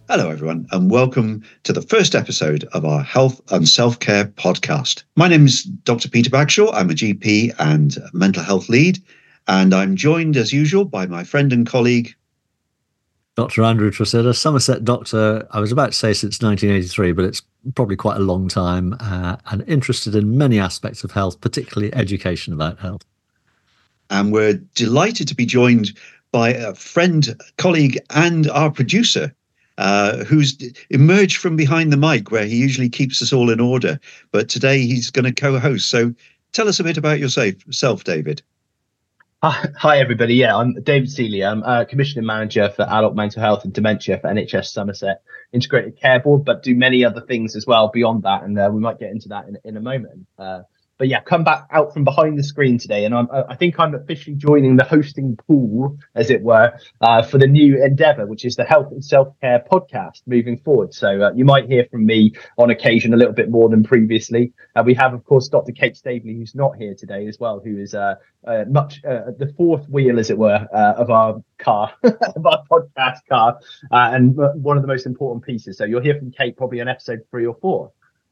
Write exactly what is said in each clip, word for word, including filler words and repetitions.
Hello, everyone, and welcome to the first episode of our Health and Self-Care podcast. My name is Doctor Peter Bagshaw. I'm a G P and mental health lead, and I'm joined, as usual, by my friend and colleague, Doctor Andrew Tresidder, Somerset doctor. I was about to say since nineteen eighty-three, but it's probably quite a long time, uh, and interested in many aspects of health, particularly education about health. And we're delighted to be joined by a friend, colleague, and our producer, Uh, who's emerged from behind the mic where he usually keeps us all in order. But today he's going to co-host. So tell us a bit about yourself, David. Hi, hi everybody. Yeah, I'm David Seeley. I'm uh, Commissioning Manager for Adult Mental Health and Dementia for N H S Somerset Integrated Care Board, but do many other things as well beyond that. And uh, we might get into that in, in a moment. Uh, But yeah, come back out from behind the screen today, and I'm, I think I'm officially joining the hosting pool, as it were, uh, for the new endeavour, which is the Health and Self-Care podcast moving forward. So uh, you might hear from me on occasion a little bit more than previously. Uh, we have, of course, Doctor Kate Staveley, who's not here today as well, who is uh, uh, much uh, the fourth wheel, as it were, uh, of our car, of our podcast car, uh, and one of the most important pieces. So you'll hear from Kate probably on episode three or four.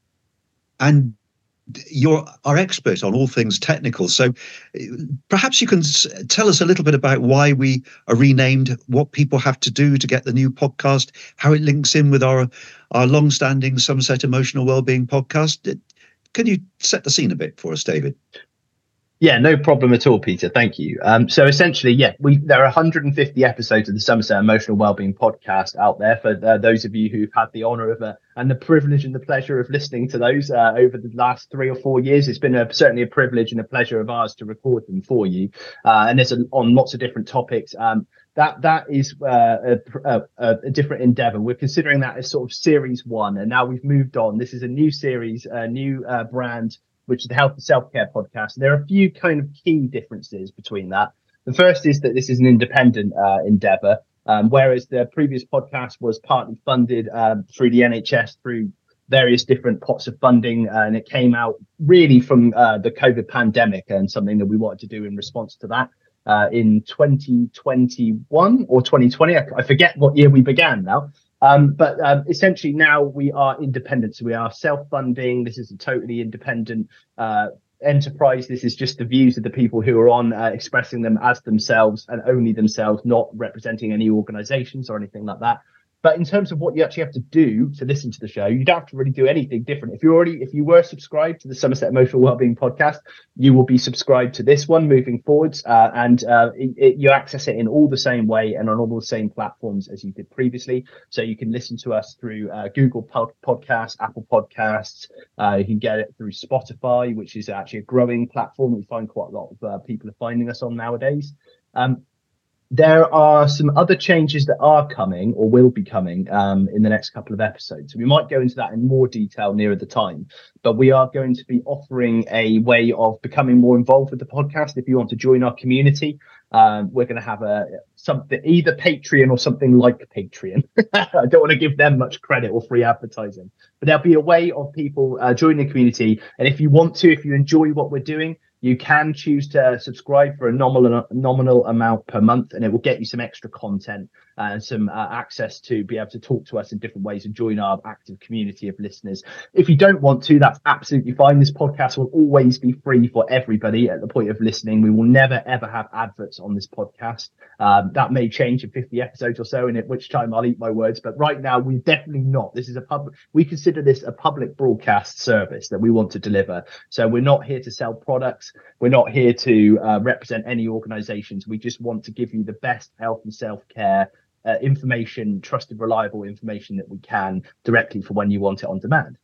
And you're our expert on all things technical, so perhaps you can tell us a little bit about why we are renamed, what people have to do to get the new podcast, how it links in with our our long-standing Somerset Emotional Wellbeing podcast. Can you set the scene a bit for us, David? Yeah, no problem at all, Peter. Thank you. Um, so essentially, yeah, we there are one hundred fifty episodes of the Somerset Emotional Wellbeing podcast out there for uh, those of you who've had the honour of uh, and the privilege and the pleasure of listening to those uh, over the last three or four years. It's been a, certainly a privilege and a pleasure of ours to record them for you. Uh, and there's a, on lots of different topics. Um, that that is uh, a, a, a different endeavour. We're considering that as sort of series one, and now we've moved on. This is a new series, a new uh, brand, which is the Health and Self-Care podcast. There are a few kind of key differences between that. The first is that this is an independent uh, endeavour, um, whereas the previous podcast was partly funded um, through the N H S, through various different pots of funding, uh, and it came out really from uh, the COVID pandemic and something that we wanted to do in response to that uh, in twenty twenty-one or twenty twenty. I, I forget what year we began now. Um, but um, essentially now we are independent. So we are self-funding. This is a totally independent uh, enterprise. This is just the views of the people who are on, uh, expressing them as themselves and only themselves, not representing any organizations or anything like that. But in terms of what you actually have to do to listen to the show, you don't have to really do anything different. If you already, if you were subscribed to the Somerset Emotional Wellbeing podcast, you will be subscribed to this one moving forwards, uh, and uh, it, it, you access it in all the same way and on all the same platforms as you did previously. So you can listen to us through uh, Google Pod- Podcasts, Apple Podcasts. Uh, you can get it through Spotify, which is actually a growing platform. We find quite a lot of uh, people are finding us on nowadays. Um, There are some other changes that are coming or will be coming um, in the next couple of episodes. So we might go into that in more detail nearer the time, but we are going to be offering a way of becoming more involved with the podcast. If you want to join our community, um, we're going to have a something, either Patreon or something like Patreon. I don't want to give them much credit or free advertising, but there'll be a way of people uh, joining the community. And if you want to, if you enjoy what we're doing, you can choose to subscribe for a nominal nominal amount per month, and it will get you some extra content and some uh, access to be able to talk to us in different ways and join our active community of listeners. If you don't want to, that's absolutely fine. This podcast will always be free for everybody at the point of listening. We will never, ever have adverts on this podcast. Um, that may change in fifty episodes or so, and at which time I'll eat my words. But right now, we're definitely not. This is a public, we consider this a public broadcast service that we want to deliver. So we're not here to sell products. We're not here to uh, represent any organizations. We just want to give you the best health and self-care uh, information, trusted, reliable information that we can directly for when you want it on demand.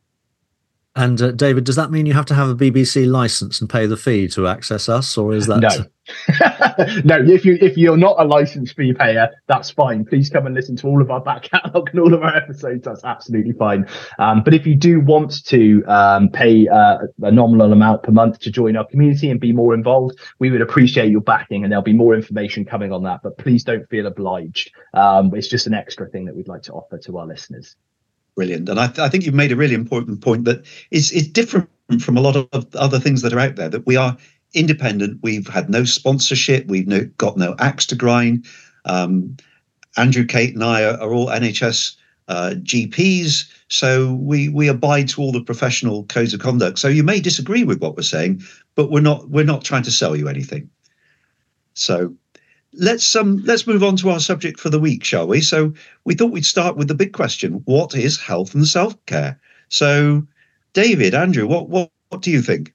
And uh, David, does that mean you have to have a B B C license and pay the fee to access us, or is that no? No, if you if you're not a license fee payer, that's fine. Please come and listen to all of our back catalogue and all of our episodes. That's absolutely fine. Um, but if you do want to um, pay uh, a nominal amount per month to join our community and be more involved, we would appreciate your backing, and there'll be more information coming on that. But please don't feel obliged. Um, it's just an extra thing that we'd like to offer to our listeners. Brilliant. And I, th- I think you've made a really important point that is, is different from a lot of other things that are out there, that we are independent. We've had no sponsorship. We've no, got no axe to grind. Um, Andrew, Kate and I are, are all N H S uh, G Ps. So we we abide to all the professional codes of conduct. So you may disagree with what we're saying, but we're not we're not trying to sell you anything. So let's um let's move on to our subject for the week, shall we? So we thought we'd start with the big question: what is health and self-care? So, David, Andrew, what what what do you think?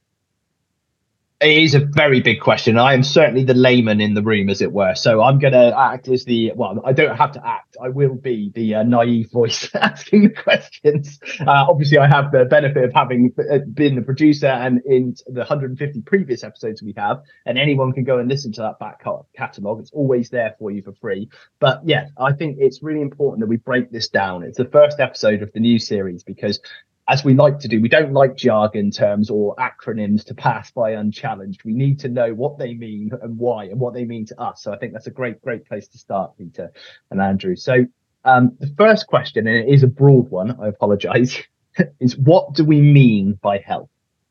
It is a very big question. I am certainly the layman in the room, as it were. So I'm going to act as the, well, I don't have to act. I will be the uh, naive voice asking the questions. Uh, obviously, I have the benefit of having been the producer and in the one hundred fifty previous episodes we have, and anyone can go and listen to that back catalogue. It's always there for you for free. But yeah, I think it's really important that we break this down. It's the first episode of the new series because, as we like to do, we don't like jargon terms or acronyms to pass by unchallenged. We need to know what they mean and why and what they mean to us. So I think that's a great, great place to start, Peter and Andrew. So um, the first question, and it is a broad one, I apologize, is what do we mean by health?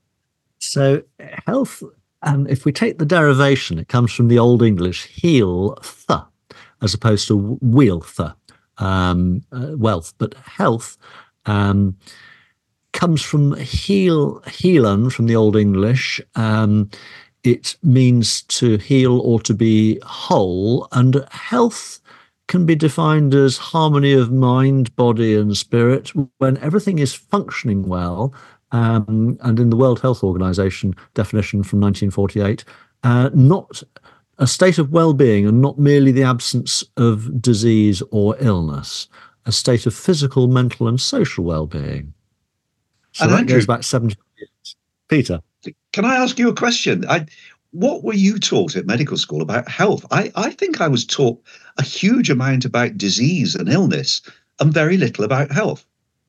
So health, um, if we take the derivation, it comes from the Old English health as opposed to wealth, um, uh, wealth, but health um, comes from heal, healen from the Old English. Um, it means to heal or to be whole, and health can be defined as harmony of mind, body, and spirit when everything is functioning well. Um, and in the World Health Organization definition from nineteen forty-eight, uh, not a state of well-being and not merely the absence of disease or illness, a state of physical, mental, and social well-being. So and that Andrew, goes back seventy years. Peter, can I ask you a question? I, what were you taught at medical school about health? I, I think I was taught a huge amount about disease and illness and very little about health.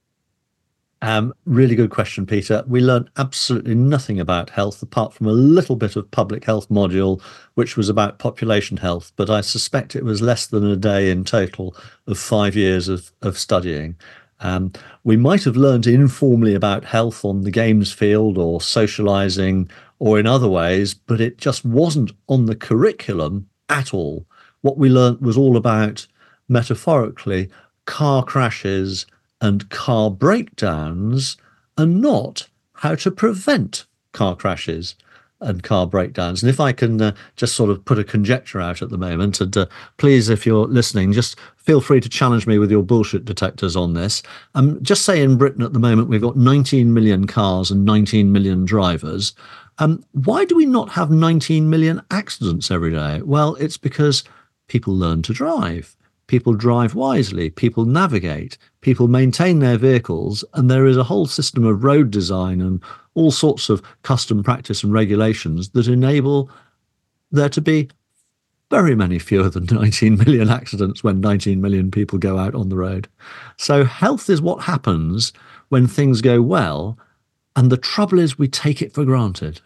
Um, really good question, Peter. We learned absolutely nothing about health apart from a little bit of public health module, which was about population health. But I suspect it was less than a day in total of five years of, of studying. Um, we might have learned informally about health on the games field or socializing or in other ways, but it just wasn't on the curriculum at all. What we learned was all about, metaphorically, car crashes and car breakdowns, and not how to prevent car crashes and car breakdowns. And if I can uh, just sort of put a conjecture out at the moment, and uh, please, if you're listening, just feel free to challenge me with your bullshit detectors on this. Um, just say in Britain at the moment, we've got nineteen million cars and nineteen million drivers. Um, why do we not have nineteen million accidents every day? Well, it's because people learn to drive. People drive wisely, people navigate, people maintain their vehicles, and there is a whole system of road design and all sorts of custom practice and regulations that enable there to be very many fewer than nineteen million accidents when nineteen million people go out on the road. So health is what happens when things go well, and the trouble is we take it for granted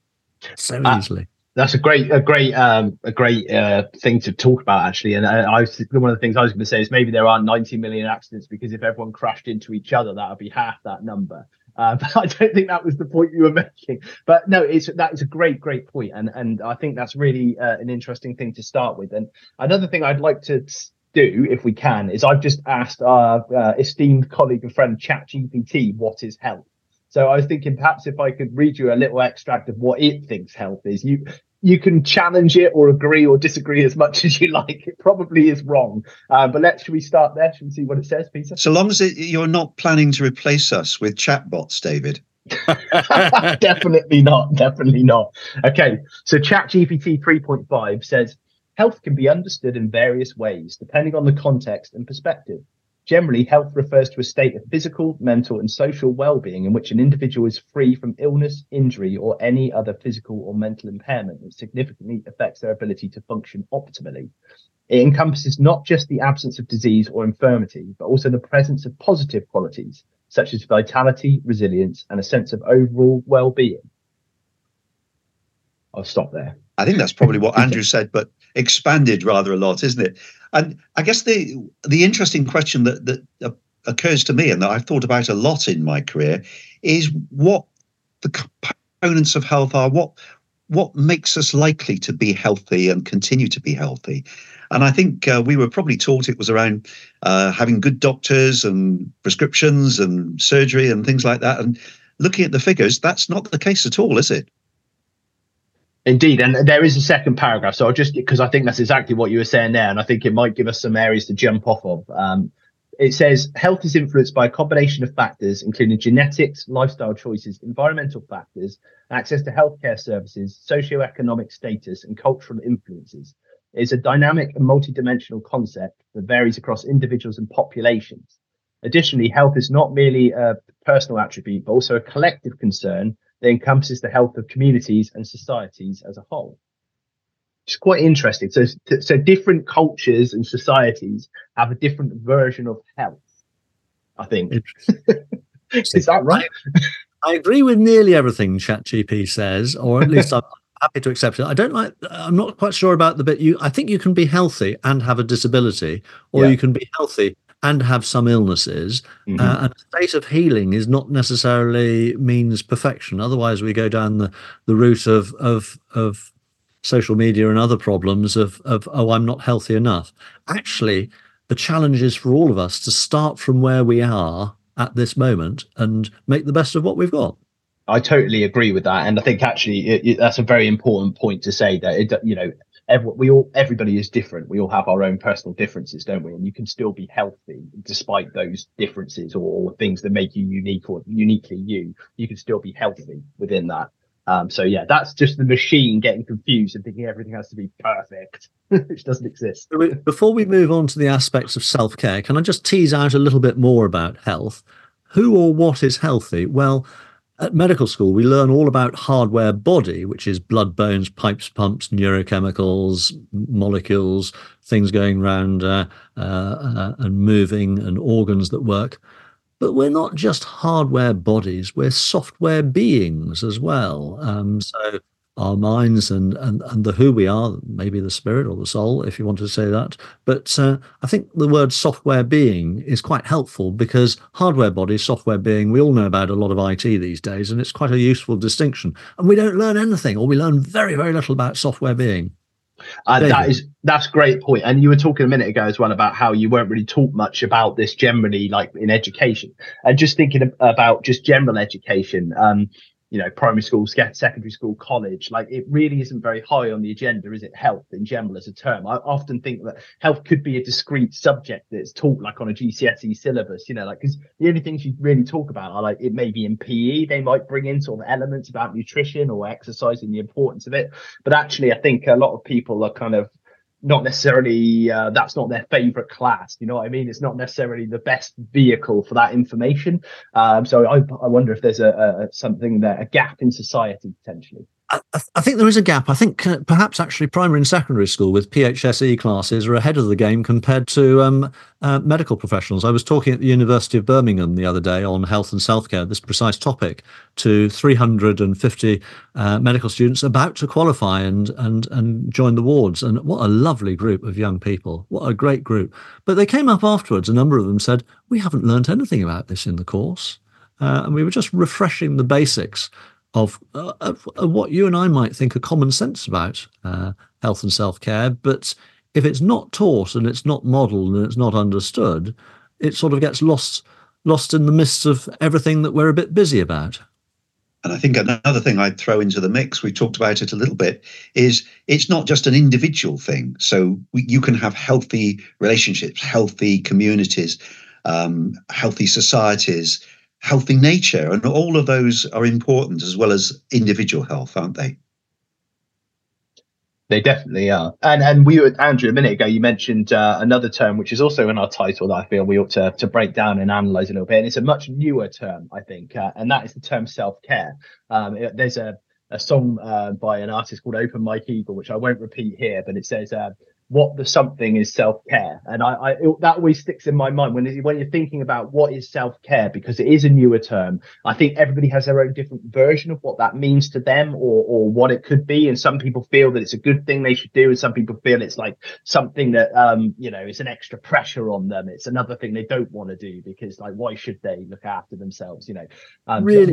so uh, easily. That's a great, a great, um, a great uh, thing to talk about, actually. And I, I was, one of the things I was going to say is maybe there aren't ninety million accidents because if everyone crashed into each other, that would be half that number. Uh, but I don't think that was the point you were making. But no, it's that is a great, great point, and and I think that's really uh, an interesting thing to start with. And another thing I'd like to do, if we can, is I've just asked our uh, esteemed colleague and friend ChatGPT what is health. So I was thinking perhaps if I could read you a little extract of what it thinks health is. You you can challenge it or agree or disagree as much as you like. It probably is wrong. Uh, but let's, should we start there? Should we see what it says, Peter? So long as it, you're not planning to replace us with chatbots, David. Definitely not. Definitely not. Okay. So ChatGPT three point five says, health can be understood in various ways, depending on the context and perspective. Generally, health refers to a state of physical, mental, and social well-being in which an individual is free from illness, injury, or any other physical or mental impairment that significantly affects their ability to function optimally. It encompasses not just the absence of disease or infirmity, but also the presence of positive qualities, such as vitality, resilience, and a sense of overall well-being. I'll stop there. I think that's probably what Andrew said, but expanded rather a lot, isn't it? And I guess the the interesting question that that uh, occurs to me and that I've thought about a lot in my career is what the components of health are. What what makes us likely to be healthy and continue to be healthy? And I think uh, we were probably taught it was around uh, having good doctors and prescriptions and surgery and things like that. And looking at the figures, that's not the case at all, is it? Indeed, and there is a second paragraph. So I'll just, because I think that's exactly what you were saying there, and I think it might give us some areas to jump off of. Um, it says health is influenced by a combination of factors, including genetics, lifestyle choices, environmental factors, access to healthcare services, socioeconomic status, and cultural influences. It is a dynamic and multidimensional concept that varies across individuals and populations. Additionally, health is not merely a personal attribute, but also a collective concern that encompasses the health of communities and societies as a whole. It's quite interesting. So, so different cultures and societies have a different version of health, I think. Is that right? I, I agree with nearly everything ChatGPT says, or at least I'm happy to accept it. I don't like, I'm not quite sure about the bit you, I think you can be healthy and have a disability, or Yeah. you can be healthy and have some illnesses. Mm-hmm. uh, and a state of healing is not necessarily means perfection. Otherwise, we go down the, the route of of of social media and other problems of of oh, I'm not healthy enough. Actually, the challenge is for all of us to start from where we are at this moment and make the best of what we've got. I totally agree with that, and I think actually it, it, that's a very important point to say that it, you know. Every, we all, everybody is different. We all have our own personal differences, don't we? And you can still be healthy despite those differences or, or things that make you unique or uniquely you. You can still be healthy within that. Um, so yeah, that's just the machine getting confused and thinking everything has to be perfect, which doesn't exist. Before we move on to the aspects of self-care, can I just tease out a little bit more about health? Who or what is healthy? Well, at medical school, we learn all about hardware body, which is blood, bones, pipes, pumps, neurochemicals, molecules, things going around uh, uh, uh, and moving, and organs that work. But we're not just hardware bodies, we're software beings as well. Um, so our minds and, and, and the who we are, maybe the spirit or the soul, if you want to say that. But uh, I think the word software being is quite helpful, because hardware body, software being, we all know about a lot of I T these days, and it's quite a useful distinction. And we don't learn anything, or we learn very, very little about software being. Uh, that is that's a great point. And you were talking a minute ago as well about how you weren't really taught much about this generally, like in education. And just thinking about just general education, um, you know, primary school, secondary school, college, like it really isn't very high on the agenda, is it? Health in general as a term. I often think that health could be a discrete subject that's taught like on a G C S E syllabus, you know, like, because the only things you really talk about are like, it may be in P E, they might bring in sort of elements about nutrition or exercise and the importance of it. But actually, I think a lot of people are kind of not necessarily, uh, that's not their favorite class. You know what I mean? It's not necessarily the best vehicle for that information. Um, so I, I wonder if there's a, a something there, a gap in society potentially. I, I think there is a gap. I think uh, perhaps actually primary and secondary school with P H S E classes are ahead of the game compared to um, uh, medical professionals. I was talking at the University of Birmingham the other day on health and self-care, this precise topic, to three hundred fifty uh, medical students about to qualify and, and, and join the wards. And what a lovely group of young people. What a great group. But they came up afterwards, a number of them said, we haven't learnt anything about this in the course. Uh, and we were just refreshing the basics Of, uh, of, of what you and I might think are common sense about uh, health and self-care. But if it's not taught and it's not modelled and it's not understood, it sort of gets lost lost in the midst of everything that we're a bit busy about. And I think another thing I'd throw into the mix, we talked about it a little bit, is it's not just an individual thing. So we, you can have healthy relationships, healthy communities, um, healthy societies, healthy nature, and all of those are important as well as individual health, aren't they? They definitely are. And and we were, Andrew, a minute ago, you mentioned uh, another term, which is also in our title, that I feel we ought to, to break down and analyze a little bit. And it's a much newer term, I think, uh, and that is the term self-care. Um, it, there's a, a song uh, by an artist called Open Mike Eagle, which I won't repeat here, but it says, uh, what the something is self-care. And I, I it, that always sticks in my mind when when you're thinking about what is self-care, because it is a newer term. I think everybody has their own different version of what that means to them, or or what it could be. And some people feel that it's a good thing they should do, and some people feel it's like something that um you know, it's an extra pressure on them. It's another thing they don't want to do, because like, why should they look after themselves, you know? Um, really so I,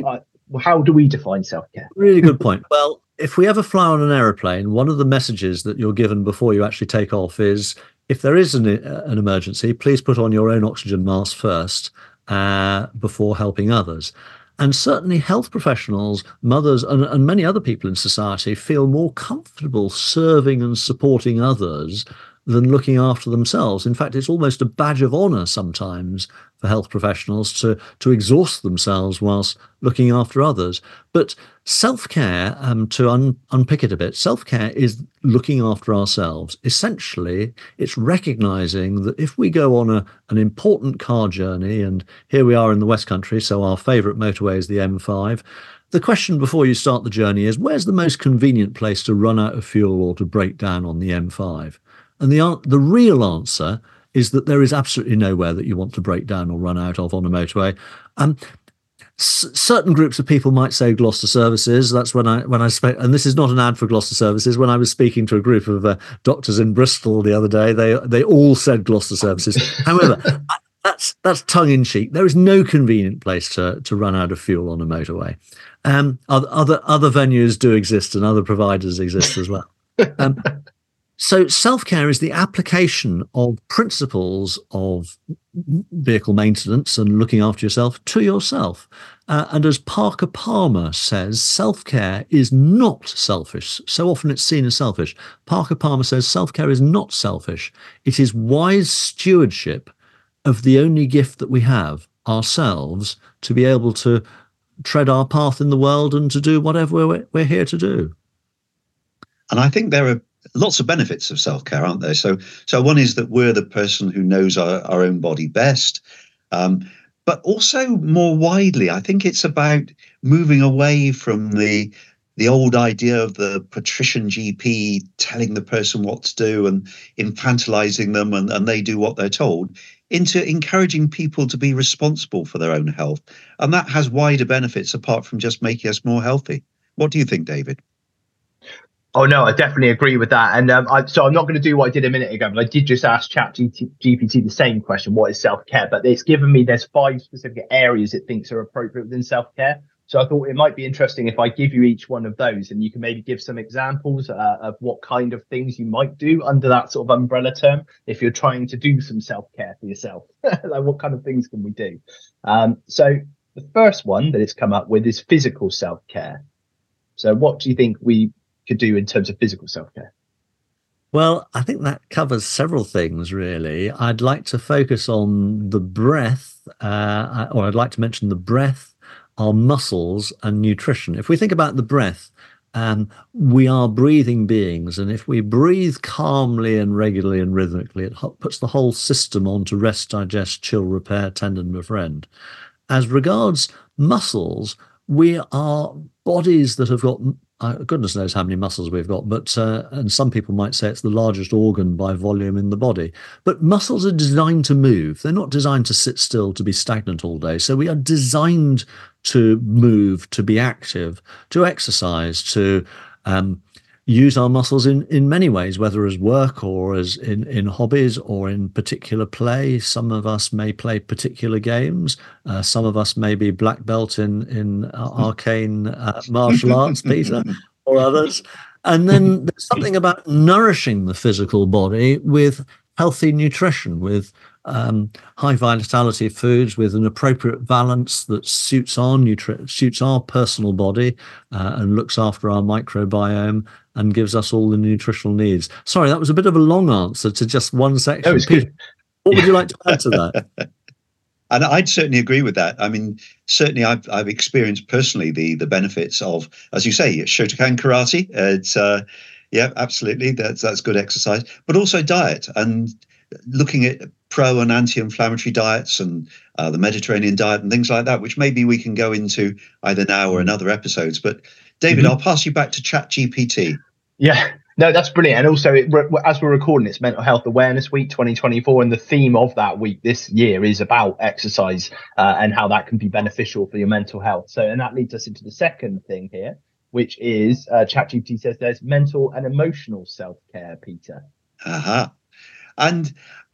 how do we define self-care? Really good point. Well, if we ever fly on an aeroplane, one of the messages that you're given before you actually take off is, if there is an, an emergency, please put on your own oxygen mask first uh, before helping others. And certainly health professionals, mothers, and, and many other people in society feel more comfortable serving and supporting others than looking after themselves. In fact, it's almost a badge of honor sometimes for health professionals to, to exhaust themselves whilst looking after others. But self-care, um, to un, unpick it a bit, self-care is looking after ourselves. Essentially, it's recognizing that if we go on a, an important car journey, and here we are in the West Country, so our favorite motorway is the M five, the question before you start the journey is, where's the most convenient place to run out of fuel or to break down on the M five? And the the real answer is that there is absolutely nowhere that you want to break down or run out of on a motorway. Um, s- certain groups of people might say Gloucester Services. That's when I when I spoke, and this is not an ad for Gloucester Services. When I was speaking to a group of uh, doctors in Bristol the other day, they they all said Gloucester Services. However, that's that's tongue in cheek. There is no convenient place to to run out of fuel on a motorway. Um, other other other venues do exist, and other providers exist as well. Um, So self-care is the application of principles of vehicle maintenance and looking after yourself to yourself. Uh, and as Parker Palmer says, self-care is not selfish. So often it's seen as selfish. Parker Palmer says self-care is not selfish. It is wise stewardship of the only gift that we have, ourselves, to be able to tread our path in the world and to do whatever we're, we're here to do. And I think there are lots of benefits of self-care, aren't there? So, so one is that we're the person who knows our, our own body best. Um, but also more widely, I think it's about moving away from the the old idea of the patrician G P telling the person what to do and infantilizing them, and, and they do what they're told, into encouraging people to be responsible for their own health. And that has wider benefits apart from just making us more healthy. What do you think, David? Oh, no, I definitely agree with that. And um, I, so I'm not going to do what I did a minute ago, but I did just ask ChatGPT the same question, what is self-care? But it's given me, there's five specific areas it thinks are appropriate within self-care. So I thought it might be interesting if I give you each one of those, and you can maybe give some examples uh, of what kind of things you might do under that sort of umbrella term if you're trying to do some self-care for yourself. Like, what kind of things can we do? Um, so the first one that it's come up with is physical self-care. So what do you think we could do in terms of physical self-care? Well, I think that covers several things, really. I'd like to focus on the breath, uh, or I'd like to mention the breath, our muscles, and nutrition. If we think about the breath, um, we are breathing beings, and if we breathe calmly and regularly and rhythmically, it puts the whole system on to rest, digest, chill, repair, tend, and befriend. As regards muscles, we are bodies that have got Uh, goodness knows how many muscles we've got, but uh, and some people might say it's the largest organ by volume in the body. But muscles are designed to move. They're not designed to sit still, to be stagnant all day. So we are designed to move, to be active, to exercise, to um, use our muscles in, in many ways, whether as work or as in, in hobbies or in particular play. Some of us may play particular games. Uh, some of us may be black belt in, in uh, arcane uh, martial arts, Peter, or others. And then there's something about nourishing the physical body with healthy nutrition, with um, high vitality foods, with an appropriate balance that suits our nutri- suits our personal body uh, and looks after our microbiome and gives us all the nutritional needs. Sorry, that was a bit of a long answer to just one section. That was good. What would you like to add to that? And I'd certainly agree with that. I mean, certainly I've I've experienced personally the the benefits of, as you say, Shotokan karate. It's uh, yeah, absolutely. That's that's good exercise, but also diet and looking at pro and anti-inflammatory diets and uh, the Mediterranean diet and things like that, which maybe we can go into either now or in other episodes. But David, mm-hmm. I'll pass you back to ChatGPT. Yeah. No, that's brilliant. And also, it, as we're recording, it's Mental Health Awareness Week twenty twenty-four. And the theme of that week this year is about exercise uh, and how that can be beneficial for your mental health. So, and that leads us into the second thing here, which is uh, ChatGPT says there's mental and emotional self-care, Peter. Uh-huh. And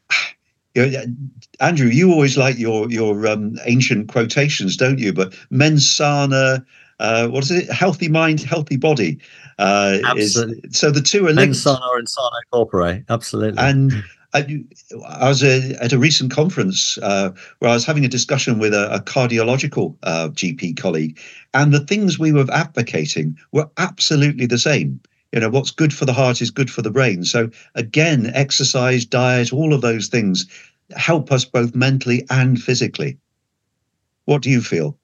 you know, Andrew, you always like your your um, ancient quotations, don't you? But mens sana, Uh, what is it? Healthy mind, healthy body. Uh, Absolutely. Is, so the two are linked. Mens sana in sano corpore. Absolutely. And I, I was a, at a recent conference uh, where I was having a discussion with a, a cardiological uh, G P colleague, and the things we were advocating were absolutely the same. You know, what's good for the heart is good for the brain. So again, exercise, diet, all of those things help us both mentally and physically. What do you feel?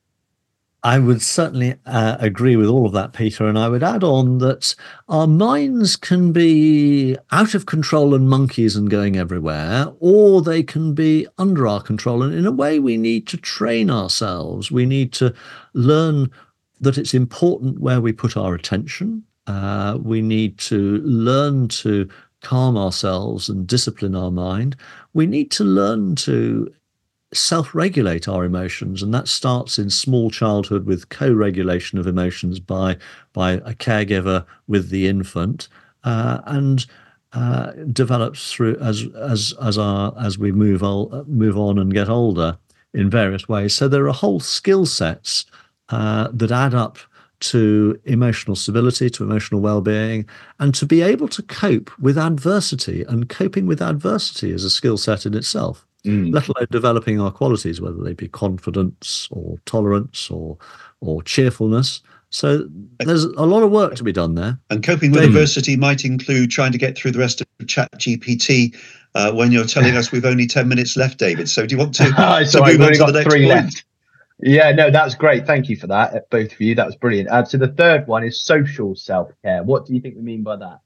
I would certainly uh, agree with all of that, Peter. And I would add on that our minds can be out of control and monkeys and going everywhere, or they can be under our control. And in a way, we need to train ourselves. We need to learn that it's important where we put our attention. Uh, we need to learn to calm ourselves and discipline our mind. We need to learn to self-regulate our emotions, and that starts in small childhood with co-regulation of emotions by by a caregiver with the infant, uh, and uh, develops through as as as our as we move on move on and get older in various ways. So there are whole skill sets uh, that add up to emotional stability, to emotional well-being, and to be able to cope with adversity. And coping with adversity is a skill set in itself. Mm. Let alone developing our qualities, whether they be confidence or tolerance or or cheerfulness. So there's a lot of work to be done there. And coping with David. adversity might include trying to get through the rest of ChatGPT uh, when you're telling us we've only ten minutes left, David. So do you want to, to so move I've on to got the next three point? Left. Yeah, no, that's great. Thank you for that, both of you. That was brilliant. Uh, so the third one is social self-care. What do you think we mean by that?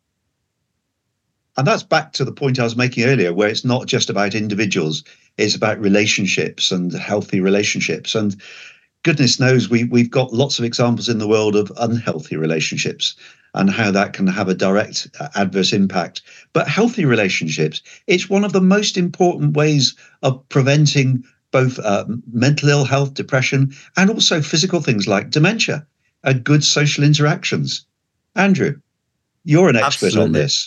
And that's back to the point I was making earlier, where it's not just about individuals, it's about relationships and healthy relationships. And goodness knows we, we've got lots of examples in the world of unhealthy relationships and how that can have a direct adverse impact. But healthy relationships, it's one of the most important ways of preventing both uh, mental ill health, depression, and also physical things like dementia, uh, good social interactions. Andrew, you're an expert Absolutely. on this.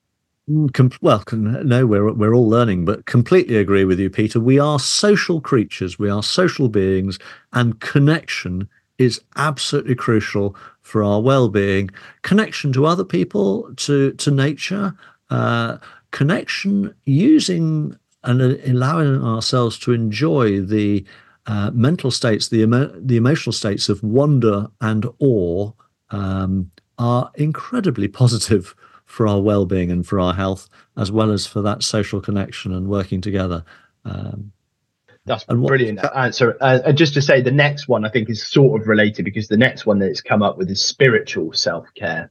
Well, no, we're we're all learning, but completely agree with you, Peter. We are social creatures. We are social beings, and connection is absolutely crucial for our well-being. Connection to other people, to to nature, uh, connection using and allowing ourselves to enjoy the uh, mental states, the emo the emotional states of wonder and awe um, are incredibly positive for our well-being and for our health, as well as for that social connection and working together. Um, That's a brilliant what, answer. Uh, just to say, the next one I think is sort of related, because the next one that it's come up with is spiritual self-care.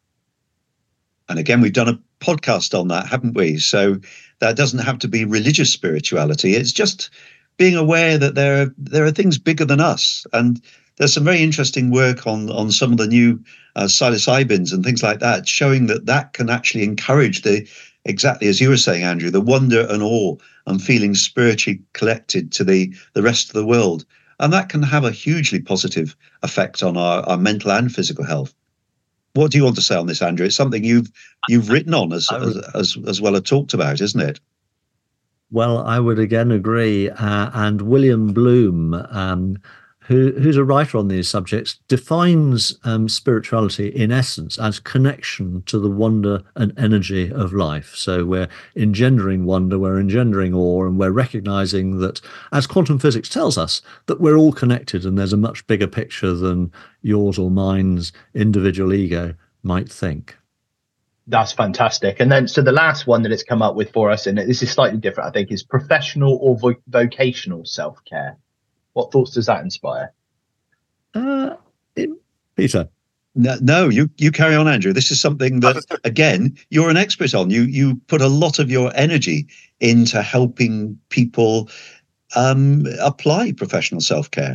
And again, we've done a podcast on that, haven't we? So that doesn't have to be religious spirituality. It's just being aware that there are, there are things bigger than us. And there's some very interesting work on, on some of the new uh, psilocybins and things like that, showing that that can actually encourage the, exactly as you were saying, Andrew, the wonder and awe and feeling spiritually connected to the, the rest of the world. And that can have a hugely positive effect on our, our mental and physical health. What do you want to say on this, Andrew? It's something you've you've written on as as, as, as well as talked about, isn't it? Well, I would again agree. Uh, and William Bloom, um, who, who's a writer on these subjects, defines um, spirituality in essence as connection to the wonder and energy of life. So we're engendering wonder, we're engendering awe, and we're recognizing that, as quantum physics tells us, that we're all connected and there's a much bigger picture than yours or mine's individual ego might think. That's fantastic. And then, so the last one that it's come up with for us, and this is slightly different, I think, is professional or vo vocational self-care. What thoughts does that inspire? Uh, it, Peter. No, no, you you carry on, Andrew. This is something that, again, you're an expert on. You you put a lot of your energy into helping people um, apply professional self-care.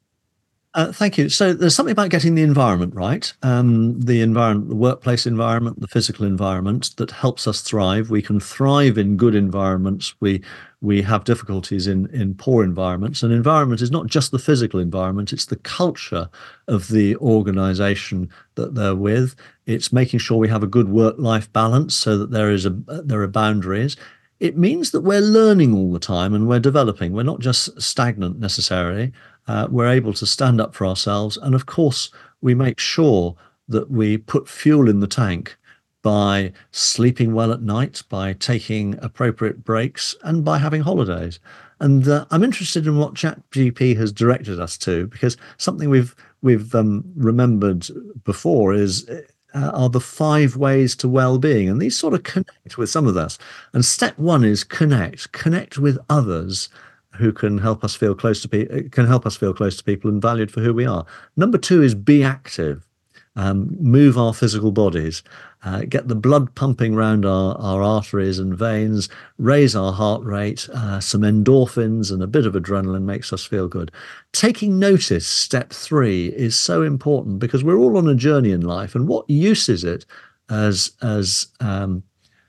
Uh, thank you. So there's something about getting the environment right, um, the environment, the workplace environment, the physical environment that helps us thrive. We can thrive in good environments. We we have difficulties in in poor environments. And environment is not just the physical environment; it's the culture of the organisation that they're with. It's making sure we have a good work-life balance so that there is a there are boundaries. It means that we're learning all the time and we're developing. We're not just stagnant necessarily. uh, we're able to stand up for ourselves. And of course, we make sure that we put fuel in the tank by sleeping well at night, by taking appropriate breaks, and by having holidays. And uh, I'm interested in what ChatGPT has directed us to, because something we've we've um, remembered before is uh, are the five ways to well-being, and these sort of connect with some of us. And step one is connect, connect with others who can help us feel close to people, can help us feel close to people and valued for who we are. Number two is be active. Um, move our physical bodies, uh, get the blood pumping around our, our arteries and veins, raise our heart rate, uh, some endorphins and a bit of adrenaline makes us feel good. Taking notice, step three, is so important, because we're all on a journey in life. And what use is it as, as um,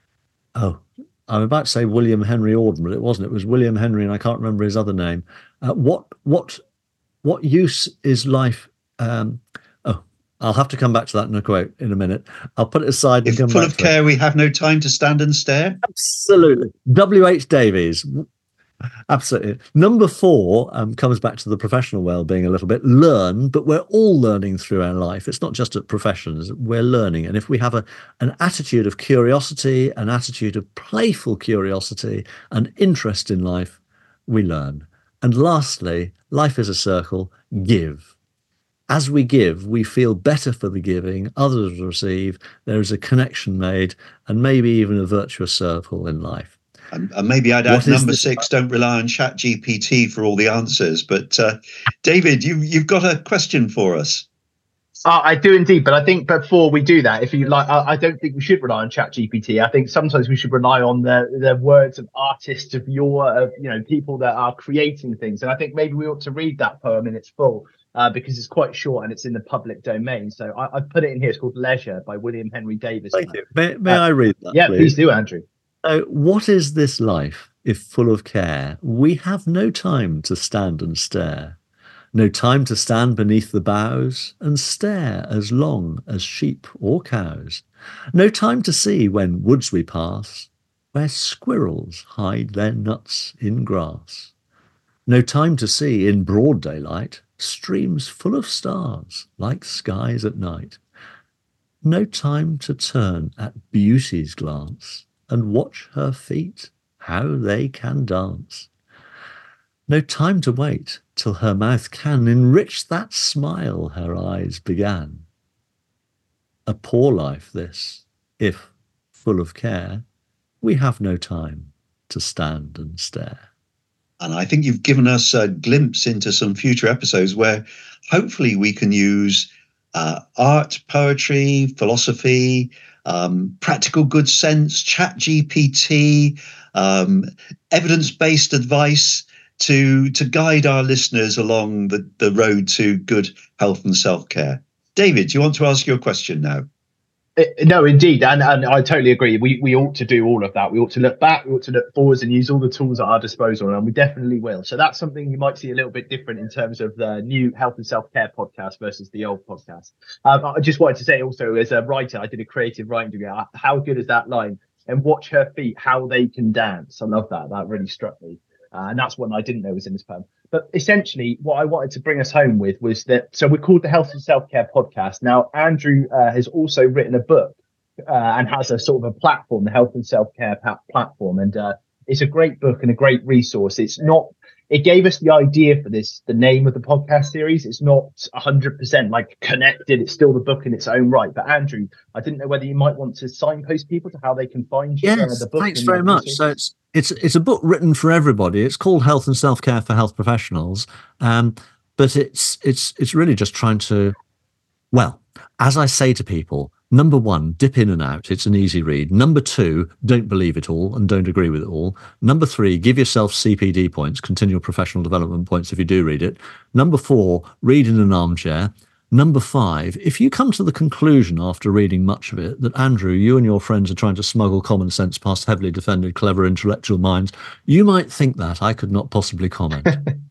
oh, I'm about to say William Henry Auden, but it wasn't. It was William Henry, and I can't remember his other name. Uh, what, what, what use is life? Um, oh, I'll have to come back to that in a quote in a minute. I'll put it aside. And if come full back of to care, it. We have no time to stand and stare. Absolutely. W H Davies. Absolutely. Number four um, comes back to the professional well-being a little bit. Learn, but we're all learning through our life. It's not just at professions. We're learning. And if we have a, an attitude of curiosity, an attitude of playful curiosity and interest in life, we learn. And lastly, life is a circle. Give. As we give, we feel better for the giving, others receive, there is a connection made, and maybe even a virtuous circle in life. And, and maybe I'd add number six, don't rely on ChatGPT for all the answers. But uh, David, you, you've got a question for us. Uh, I do indeed, but I think before we do that, if you like, I, I don't think we should rely on ChatGPT. I think sometimes we should rely on the the words of artists, of your, of, you know, people that are creating things. And I think maybe we ought to read that poem in its full, uh, because it's quite short and it's in the public domain. So I, I've put it in here. It's called Leisure by William Henry Davis. Thank you. May, may uh, I read that? Yeah, please, please do, Andrew. So, what is this life if full of care? We have no time to stand and stare. No time to stand beneath the boughs and stare as long as sheep or cows. No time to see when woods we pass, where squirrels hide their nuts in grass. No time to see in broad daylight streams full of stars like skies at night. No time to turn at beauty's glance and watch her feet, how they can dance. No time to wait till her mouth can enrich that smile her eyes began. A poor life this, if, full of care, we have no time to stand and stare. And I think you've given us a glimpse into some future episodes where hopefully we can use uh, art, poetry, philosophy, um, practical good sense, ChatGPT, um, evidence-based advice to to guide our listeners along the, the road to good health and self-care. David, do you want to ask your question now? Uh, no, indeed, and, and I totally agree. We we ought to do all of that. We ought to look back, we ought to look forwards and use all the tools at our disposal, and we definitely will. So that's something you might see a little bit different in terms of the new health and self-care podcast versus the old podcast. Um, I just wanted to say also, as a writer, I did a creative writing degree. How good is that line? And watch her feet, how they can dance. I love that. That really struck me. Uh, and that's one I didn't know was in this poem. But essentially, what I wanted to bring us home with was that, so we're called the Health and Self-Care Podcast. Now, Andrew uh, has also written a book uh, and has a sort of a platform, the Health and Self-Care pa- platform. And uh, it's a great book and a great resource. It's not, it gave us the idea for this, the name of the podcast series. It's not one hundred percent like connected. It's still the book in its own right. But Andrew, I didn't know whether you might want to signpost people to how they can find you. Yes, uh, the book. Thanks very much. Resources. So it's It's it's a book written for everybody. It's called Health and Self-Care for Health Professionals, um, but it's it's it's really just trying to, well, as I say to people, number one, dip in and out. It's an easy read. Number two, don't believe it all and don't agree with it all. Number three, give yourself C P D points, continual professional development points, if you do read it. Number four, read in an armchair. Number five, if you come to the conclusion after reading much of it that, Andrew, you and your friends are trying to smuggle common sense past heavily defended, clever intellectual minds, you might think that. I could not possibly comment.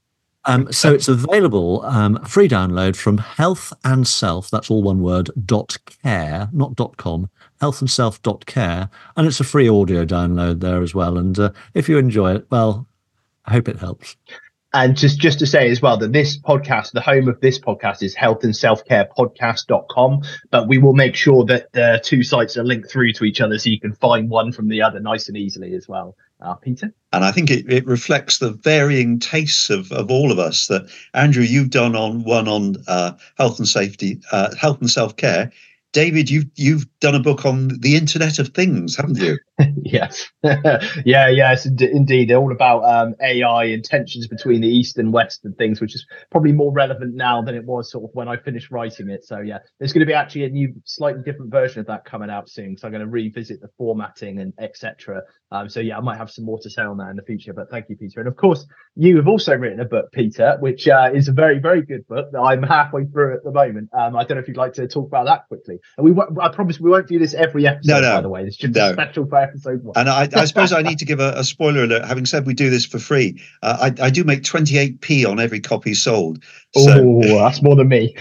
um, so it's available, um, free download from Health and Self, that's all one word, dot care, not dot com, health and self dot care, and it's a free audio download there as well. And uh, if you enjoy it, well, I hope it helps. And just, just to say as well that this podcast, the home of this podcast is health and self care podcast dot com. But we will make sure that the two sites are linked through to each other so you can find one from the other nice and easily as well. Uh, Peter? And I think it, it reflects the varying tastes of, of all of us. That, Andrew, you've done on one on uh, health and safety, uh, health and self-care. David, you've you've done a book on the Internet of Things, haven't you? Yes. yeah, yes, indeed. They're all about um, A I and tensions between the East and West and things, which is probably more relevant now than it was sort of when I finished writing it. So yeah, there's going to be actually a new, slightly different version of that coming out soon. So I'm going to revisit the formatting and et cetera. Um, so yeah, I might have some more to say on that in the future. But thank you, Peter. And of course, you have also written a book, Peter, which uh, is a very, very good book that I'm halfway through at the moment. Um, I don't know if you'd like to talk about that quickly. And we, w- I promise we won't do this every episode. No, no. By the way, it's just no. a special for episode one. And I, I suppose I need to give a, a spoiler alert. Having said we do this for free, uh, I, I do make twenty-eight p on every copy sold. So. Oh, that's more than me.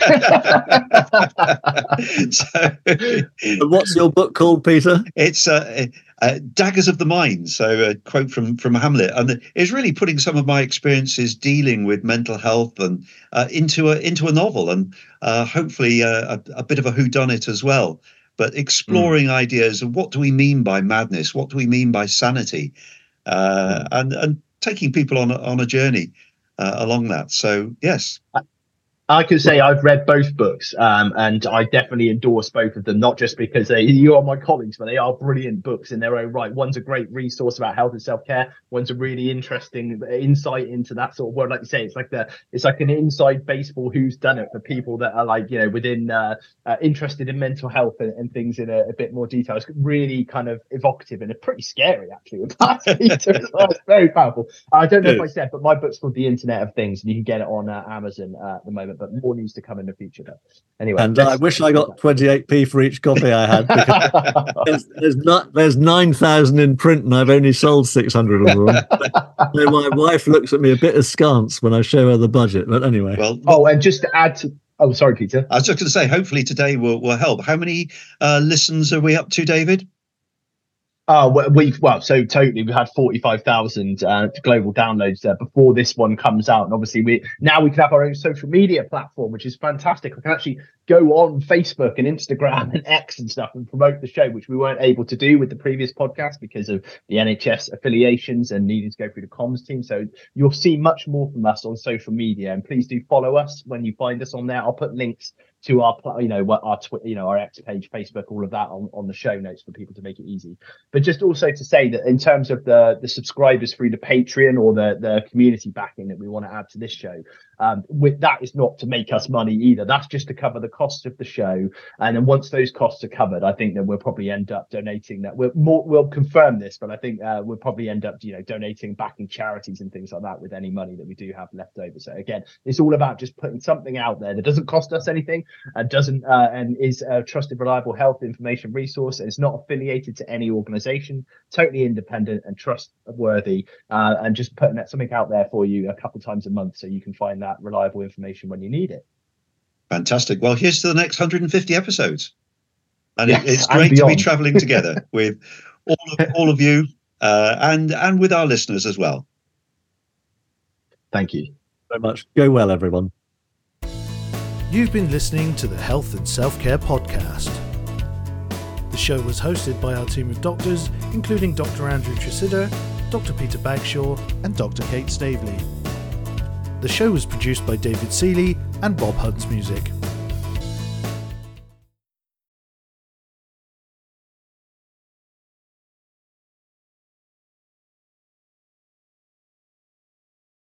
So, what's your book called, Peter? It's uh, uh, Daggers of the Mind. So a quote from, from Hamlet. And it's really putting some of my experiences dealing with mental health and uh, into a into a novel, and uh, hopefully uh, a, a bit of a whodunit as well. But exploring mm. ideas of what do we mean by madness? What do we mean by sanity? Uh, mm. and, and taking people on a, on a journey uh, along that. So, yes. I can say I've read both books, um, and I definitely endorse both of them, not just because they, you are my colleagues, but they are brilliant books in their own right. One's a great resource about health and self-care. One's a really interesting insight into that sort of world. Like you say, it's like the it's like an inside baseball who's done it for people that are like, you know, within uh, uh, interested in mental health and, and things in a, a bit more detail. It's really kind of evocative and pretty scary, actually, with that, Peter. It's very powerful. I don't know if I said, but my book's called The Internet of Things, and you can get it on uh, Amazon uh, at the moment. But more news to come in the future. But anyway, and I wish I got twenty-eight p for each copy I had. Because there's, there's not there's nine thousand in print, and I've only sold six hundred of them. So my wife looks at me a bit askance when I show her the budget. But anyway, well, oh, and just to add to. Oh, sorry, Peter. I was just going to say, hopefully today will will help. How many uh, listens are we up to, David? Oh, well, we've well, so totally. We had forty-five thousand uh, global downloads uh, before this one comes out, and obviously we now we can have our own social media platform, which is fantastic. We can actually go on Facebook and Instagram and X and stuff and promote the show, which we weren't able to do with the previous podcast because of the N H S affiliations and needing to go through the comms team. So you'll see much more from us on social media, and please do follow us when you find us on there. I'll put links to our, you know, what our Twitter, you know, our X page, Facebook, all of that on, on the show notes for people to make it easy. But just also to say that in terms of the the subscribers through the Patreon or the the community backing that we want to add to this show, um, with that is not to make us money either. That's just to cover the costs of the show. And then once those costs are covered, I think that we'll probably end up donating that. We'll more, we'll confirm this, but I think uh, we'll probably end up, you know, donating, backing charities and things like that with any money that we do have left over. So again, it's all about just putting something out there that doesn't cost us anything and doesn't uh, and is a trusted, reliable health information resource. And it's not affiliated to any organization, totally independent and trustworthy, uh, and just putting that something out there for you a couple times a month so you can find that reliable information when you need it. Fantastic. Well, here's to the next one hundred fifty episodes. And yes, it, it's great to be traveling together with all of, all of you uh, and, and with our listeners as well. Thank you very much. Go well, everyone. You've been listening to the Health and Self-Care Podcast. The show was hosted by our team of doctors, including Doctor Andrew Tresidder, Doctor Peter Bagshaw, and Doctor Kate Staveley. The show was produced by David Seeley and Bob Hunt's music.